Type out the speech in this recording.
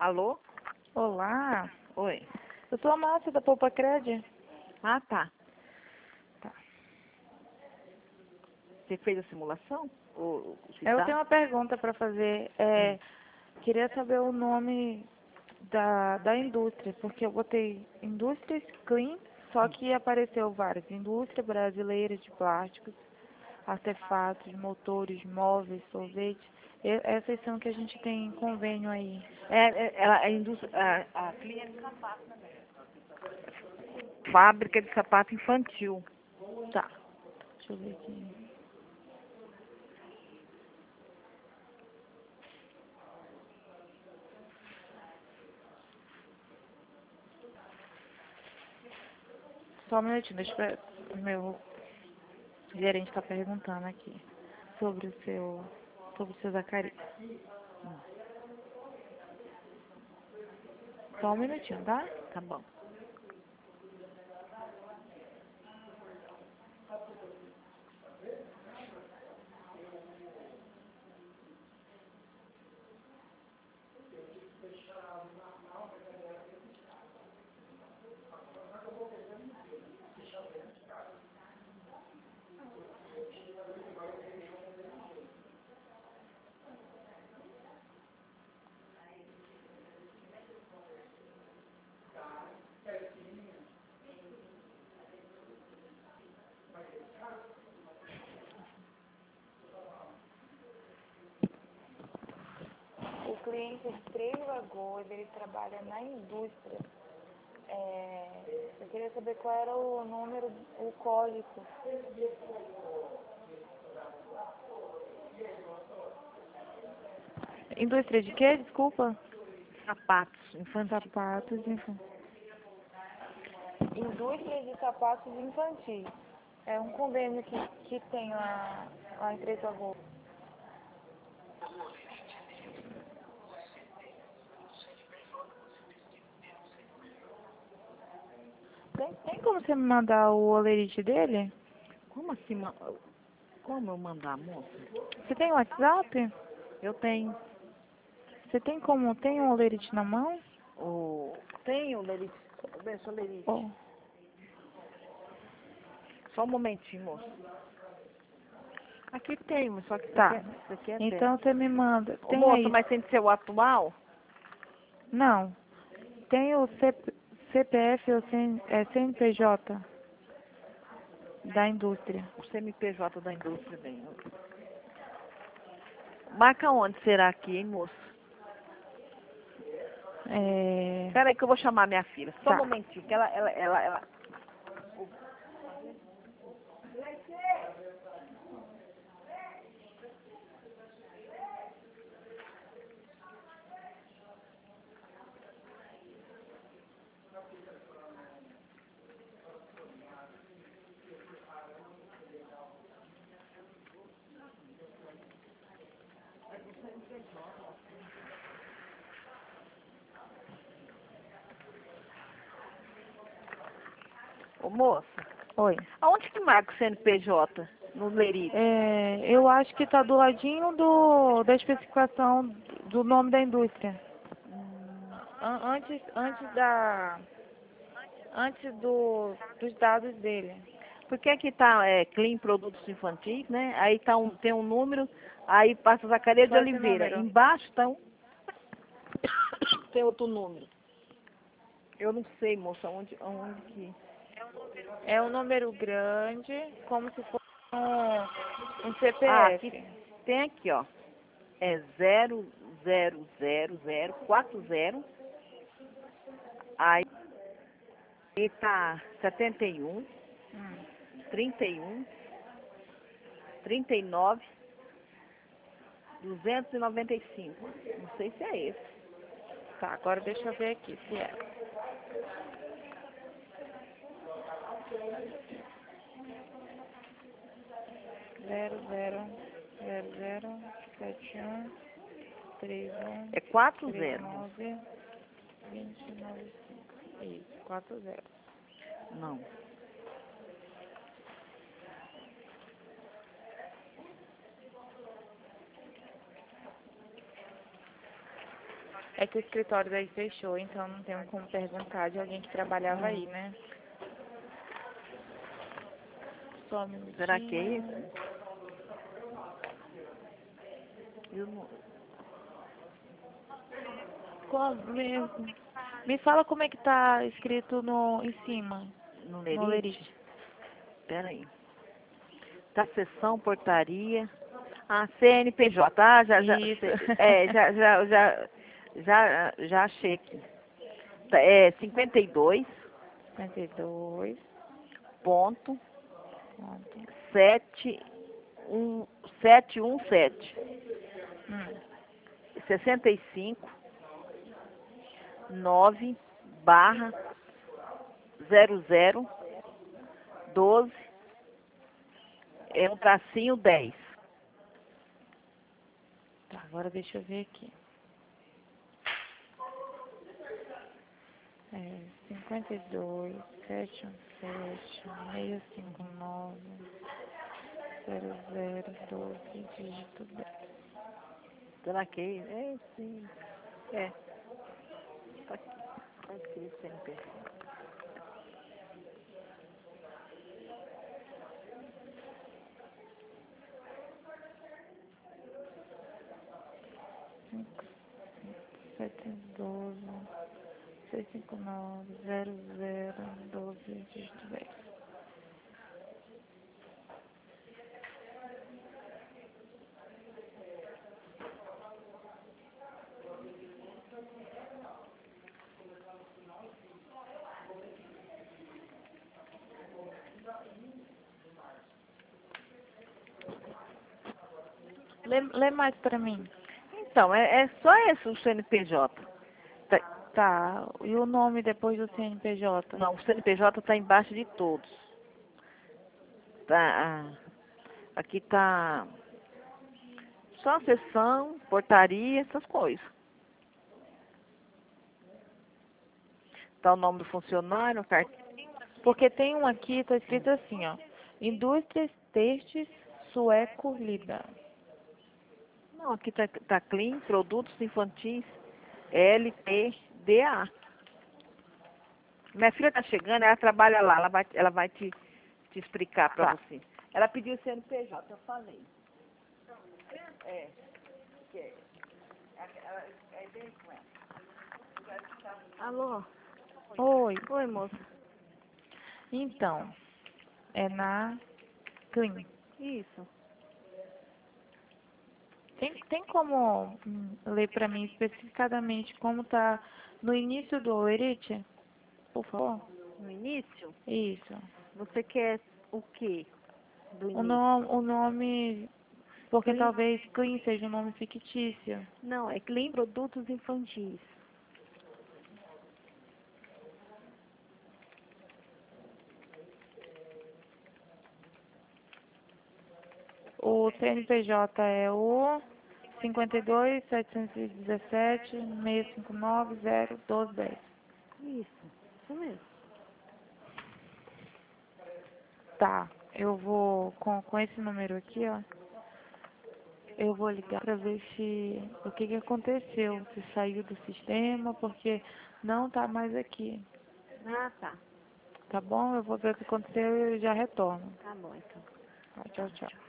Alô? Olá, Oi. eu sou a Márcia da Poupa Cred. Ah, tá. Tá. Você fez a simulação? Ou se Eu tá? tenho uma pergunta para fazer. Queria saber o nome da indústria, porque eu botei Indústrias Clean, só que apareceu várias. Indústria Brasileira de Plásticos, Artefatos, Motores, Móveis, Sorvete. Essas são que a gente tem convênio aí. Ela, a indústria, a clínica de sapato, né? Fábrica de sapato infantil. Tá. Deixa eu ver aqui. Só um minutinho, o meu gerente está perguntando aqui sobre o seu Zacarias. Só um minutinho, tá? Tá bom. O cliente de 3 Lagoas, ele trabalha na indústria. Eu queria saber qual era o número, o código. Indústria de quê? Desculpa. Sapatos infantis. Sapatos infantis. Indústria de sapatos infantis. É um convênio que tem lá em Três Lagoas. Tem como você me mandar o olerite dele? Como assim? Como eu mandar, moça? Você tem WhatsApp? Eu tenho. Você tem um olerite na mão? Tenho, Lerite. Deixa, Lerite. Oh. Só um momentinho, moça. Aqui tem, mas só que Tá. isso aqui é Então você me manda. Ô, Tem moça, aí. mas tem que ser o atual? Não. Tem o CPF ou CNPJ da indústria. O CNPJ da indústria vem. Marca onde será aqui, hein, moço? Espera aí que eu vou chamar minha filha. Só um Tá. momentinho, que ela... Ô, moça, Oi. aonde que marca o CNPJ? No Lerite? Eu acho que tá do ladinho da especificação do nome da indústria. Antes dos dados dele. Porque aqui tá Clean Produtos Infantis, né? Aí tá tem um número, aí passa Zacarias de Só esse Oliveira. número. Embaixo tá tem outro número. Eu não sei, moça, aonde que... É um número grande, como se fosse um Ah, aqui CPF. tem aqui, ó. É 00040. Aí tá 71, Hum. 31, 39, 295. Não sei se é esse. Tá, agora deixa eu ver aqui se é. 007131 É 40. 39 295. Isso, 40. Não. É que o escritório daí fechou, então não tenho como perguntar de alguém que trabalhava aí, né? Só um Será que é minutinho. isso? Eu não... Me fala como é que tá escrito em cima, No no Lerite? lerite. Pera aí. Tá seção, portaria. Ah, CNPJ. Ah, Isso. já achei aqui. É 52 52. ponto Ponto. 717 Hum. 65 9 barra 00 12 é um tracinho 10. Tá, agora deixa eu ver aqui. É 52, 717, 659, 0012, dígito 10. Será que é? É, sim. É. Tá aqui. Tá escrito CNPJ. 712, 659, 0012, dígito 10. Lê mais pra mim. Então, é só esse o CNPJ. Tá- Tá, e o nome depois do CNPJ? não, o CNPJ está embaixo de todos. Tá, aqui tá só a seção, portaria, essas coisas. Tá o nome do funcionário, a carteira. Porque tem um aqui, tá escrito assim, ó. Indústrias Textis Sueco Lida. Não, aqui tá Clean, produtos infantis, LTDA. Minha filha tá chegando, ela trabalha lá, ela vai te explicar para Tá. você. Ela pediu o CNPJ, eu falei. É, que é bem com ela. Alô? Oi. Oi, moça. Então, é na Clean. Isso. Tem como ler pra mim especificadamente como tá no início do olerite? Por favor? No início, Isso. você quer o quê do O início? nome, o nome, porque Clean? talvez Clean seja um nome fictício. Não, é Clean Produtos Infantis. O CNPJ é o 52-717-659-01210. Isso mesmo. Tá, eu vou, com esse número aqui, ó, eu vou ligar pra ver se, o que que aconteceu, se saiu do sistema, porque não tá mais aqui, Ah, tá. tá bom? Eu vou ver o que aconteceu e eu já retorno. Tá bom, então. Tá, tchau, tchau.